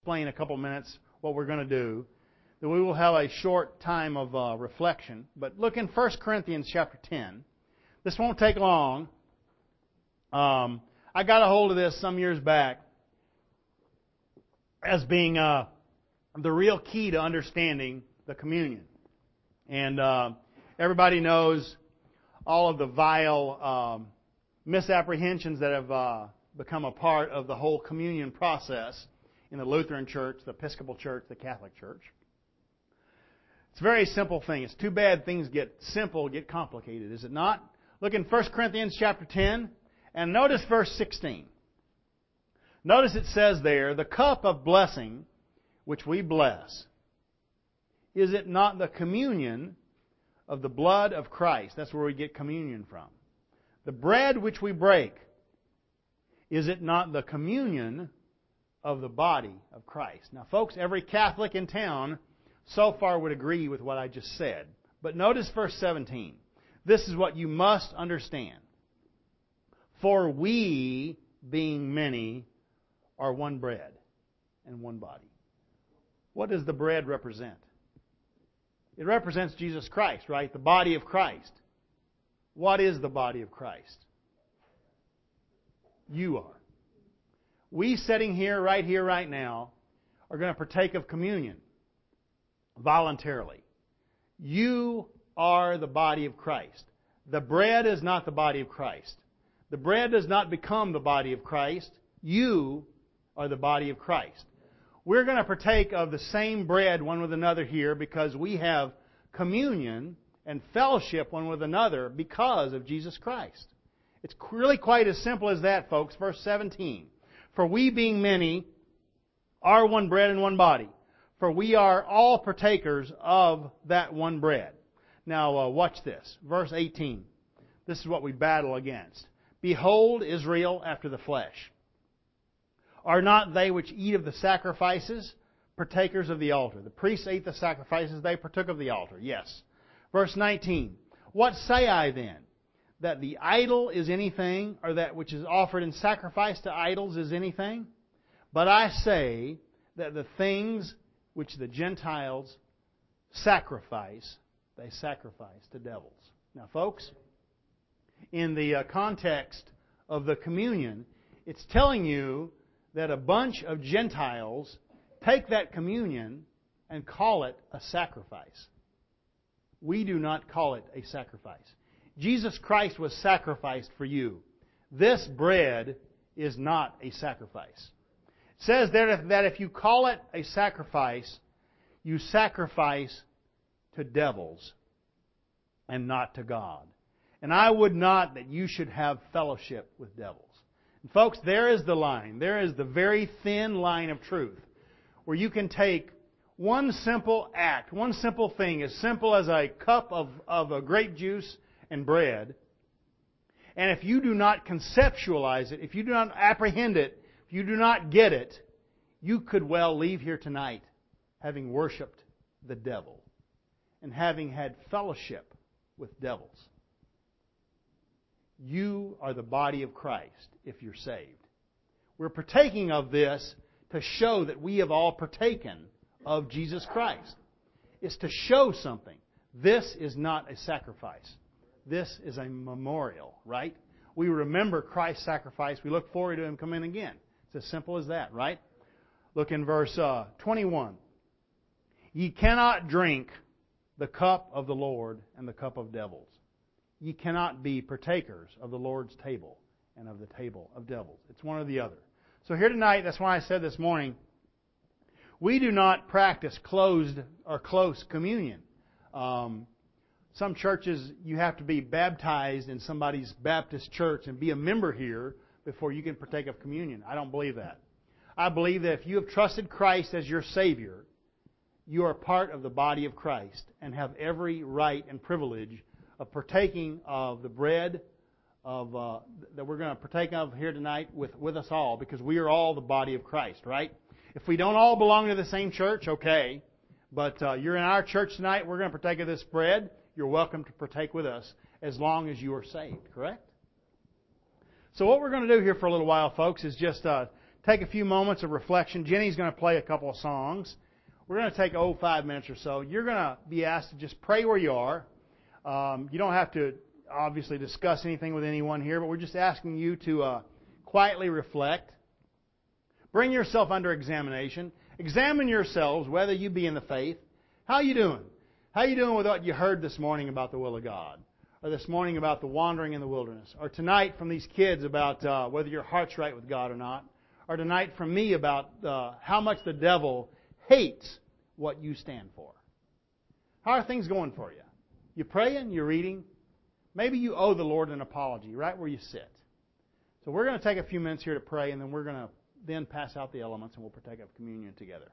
explain a couple minutes what we're going to do. Then we will have a short time of reflection. But look in 1 Corinthians chapter 10. This won't take long. I got a hold of this some years back as being the real key to understanding the communion. And everybody knows all of the vile misapprehensions that have become a part of the whole communion process in the Lutheran Church, the Episcopal Church, the Catholic Church. It's a very simple thing. It's too bad things get simple, get complicated, is it not? Look in 1 Corinthians chapter 10 and notice verse 16. Notice it says there, the cup of blessing which we bless, is it not the communion of the blood of Christ? That's where we get communion from. The bread which we break, is it not the communion of the body of Christ? Now, folks, every Catholic in town so far would agree with what I just said. But notice verse 17. This is what you must understand. For we, being many, are one bread and one body. What does the bread represent? It represents Jesus Christ, right? The body of Christ. What is the body of Christ? You are. We sitting here, right now, are going to partake of communion voluntarily. You are the body of Christ. The bread is not the body of Christ. The bread does not become the body of Christ. You are the body of Christ. We're going to partake of the same bread one with another here because we have communion and fellowship one with another because of Jesus Christ. It's really quite as simple as that, folks. Verse 17. For we being many are one bread and one body. For we are all partakers of that one bread. Now watch this. Verse 18. This is what we battle against. Behold Israel after the flesh. Are not they which eat of the sacrifices partakers of the altar? The priests ate the sacrifices, they partook of the altar. Yes. Verse 19. What say I then? That the idol is anything, or that which is offered in sacrifice to idols is anything? But I say that the things which the Gentiles sacrifice, they sacrifice to devils. Now, folks, in the context of the communion, it's telling you that a bunch of Gentiles take that communion and call it a sacrifice. We do not call it a sacrifice. Jesus Christ was sacrificed for you. This bread is not a sacrifice. It says there that if you call it a sacrifice, you sacrifice to devils and not to God. And I would not that you should have fellowship with devils. And folks, there is the line. There is the very thin line of truth where you can take one simple act, one simple thing, as simple as a cup of a grape juice and bread. And if you do not conceptualize it, if you do not apprehend it, if you do not get it, you could well leave here tonight having worshipped the devil and having had fellowship with devils. You are the body of Christ if you're saved. We're partaking of this to show that we have all partaken of Jesus Christ. It's to show something. This is not a sacrifice. This is a memorial, right? We remember Christ's sacrifice. We look forward to Him coming again. It's as simple as that, right? Look in verse 21. Ye cannot drink the cup of the Lord and the cup of devils. Ye cannot be partakers of the Lord's table and of the table of devils. It's one or the other. So here tonight, that's why I said this morning, we do not practice closed or close communion. Some churches, you have to be baptized in somebody's Baptist church and be a member here before you can partake of communion. I don't believe that. I believe that if you have trusted Christ as your Savior, you are part of the body of Christ and have every right and privilege of partaking of the bread that we're going to partake of here tonight with us all, because we are all the body of Christ, right? If we don't all belong to the same church, okay. But you're in our church tonight, we're going to partake of this bread. You're welcome to partake with us as long as you are saved, correct? So what we're going to do here for a little while, folks, is just take a few moments of reflection. Jenny's going to play a couple of songs. We're going to take 5 minutes or so. You're going to be asked to just pray where you are. You don't have to obviously discuss anything with anyone here, but we're just asking you to quietly reflect. Bring yourself under examination. Examine yourselves whether you be in the faith. How you doing? How you doing with what you heard this morning about the will of God? Or this morning about the wandering in the wilderness? Or tonight from these kids about whether your heart's right with God or not? Or tonight from me about how much the devil hates what you stand for? How are things going for you? You praying? You reading? Maybe you owe the Lord an apology right where you sit. So we're going to take a few minutes here to pray, and then we're going to then pass out the elements, and we'll partake of communion together.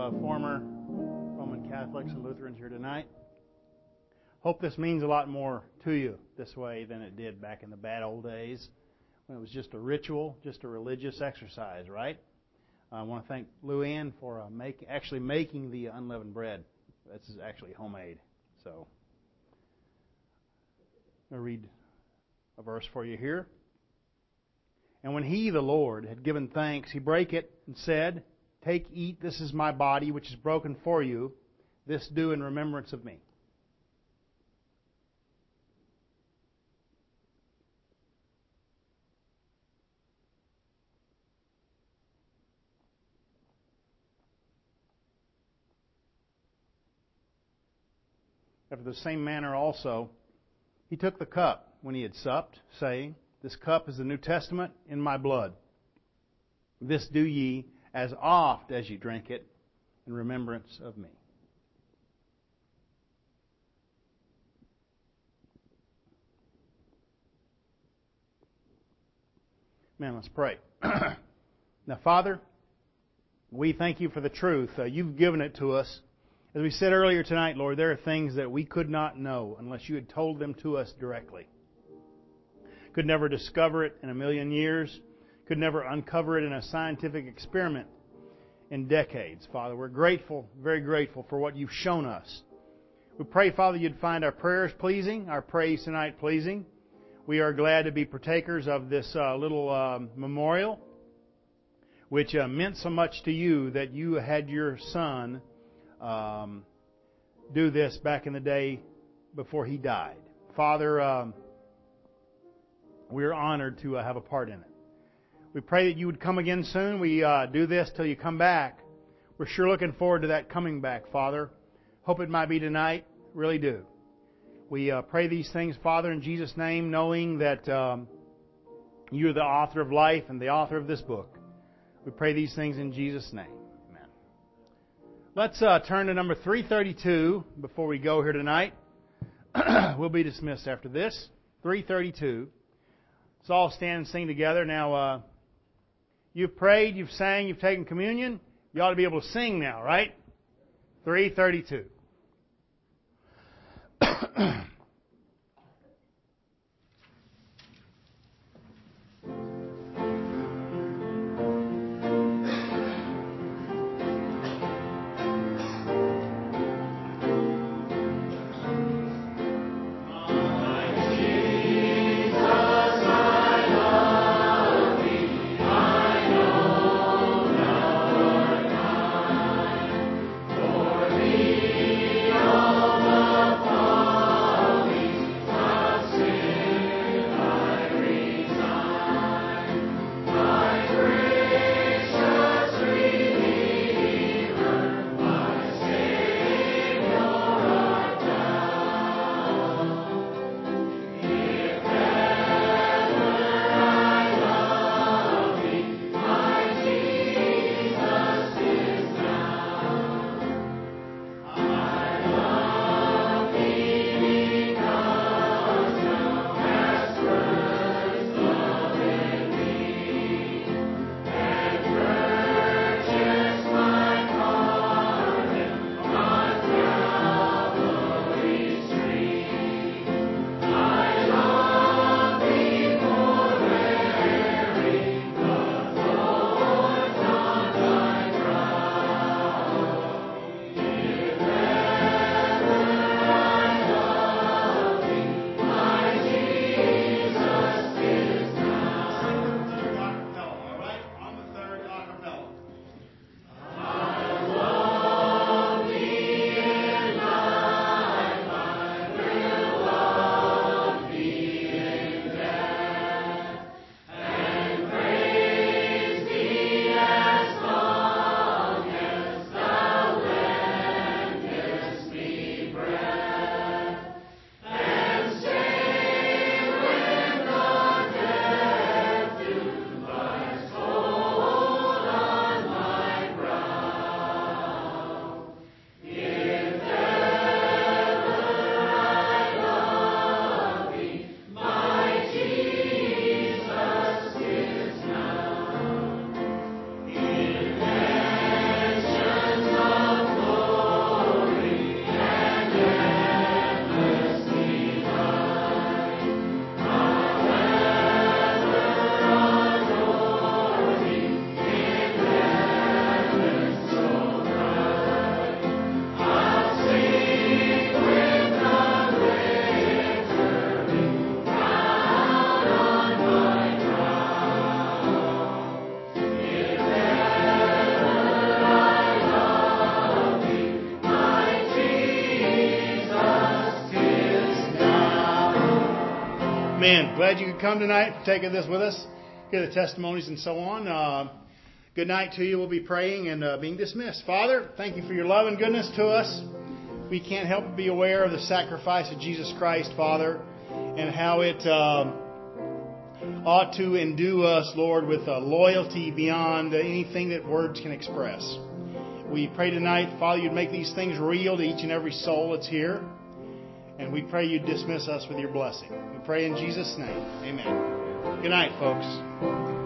former Roman Catholics and Lutherans here tonight. Hope this means a lot more to you this way than it did back in the bad old days when it was just a ritual, just a religious exercise, right? I want to thank Lou Ann for actually making the unleavened bread. This is actually homemade. So, I'm going to read a verse for you here. And when he, the Lord, had given thanks, he brake it and said, "Take, eat, this is my body, which is broken for you. This do in remembrance of me." After the same manner also, he took the cup when he had supped, saying, "This cup is the New Testament in my blood. This do ye as oft as ye drink it in remembrance of me." Man, let's pray. Now, Father, we thank you for the truth. You've given it to us. As we said earlier tonight, Lord, there are things that we could not know unless you had told them to us directly. Could never discover it in a million years. Could never uncover it in a scientific experiment in decades. Father, we're grateful, very grateful for what you've shown us. We pray, Father, you'd find our prayers pleasing, our praise tonight pleasing. We are glad to be partakers of this little memorial, which meant so much to you that you had your son do this back in the day before he died. Father, we're honored to have a part in it. We pray that you would come again soon. We do this till you come back. We're sure looking forward to that coming back, Father. Hope it might be tonight. Really do. We pray these things, Father, in Jesus' name, knowing that you are the author of life and the author of this book. We pray these things in Jesus' name. Amen. Let's turn to number 332 before we go here tonight. We'll be dismissed after this. 332. Let's all stand and sing together. Now, you've prayed, you've sang, you've taken communion. You ought to be able to sing now, right? 332. For me, all the Amen. Glad you could come tonight, partake of this with us, hear the testimonies and so on. Good night to you. We'll be praying and being dismissed. Father, thank you for your love and goodness to us. We can't help but be aware of the sacrifice of Jesus Christ, Father, and how it ought to endue us, Lord, with a loyalty beyond anything that words can express. We pray tonight, Father, you'd make these things real to each and every soul that's here. And we pray you'd dismiss us with your blessing. We pray in Jesus' name. Amen. Good night, folks.